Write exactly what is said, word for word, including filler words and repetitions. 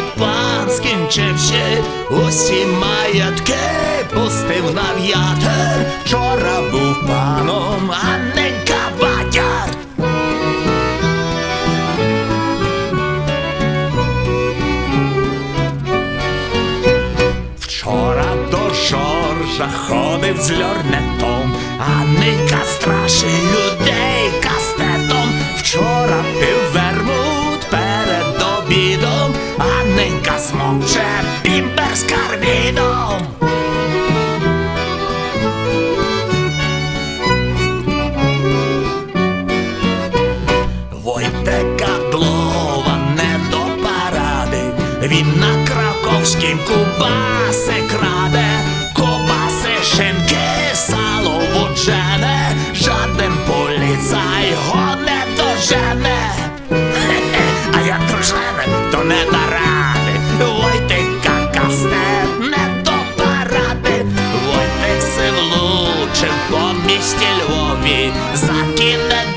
дід пан, скінчивши усі маєтки, пустив на в'ятер. Вчора був паном, а ненька батяр. Вчора до Жоржа ходив з льорнетом, а ненька страшить людей кастетом. Вчора пив вермут перед обідом, а ненька смокче бімбер з карбідом. Войтека Длова не до паради, він на краковськім кубаси краде. Кубаси, шинки, сало вуджене, жаден поліцай його не дожене. Хе-хе, а як дружене, то не до ради. Войтека кастет не до паради. Войтек се влучив по місті Львові, закине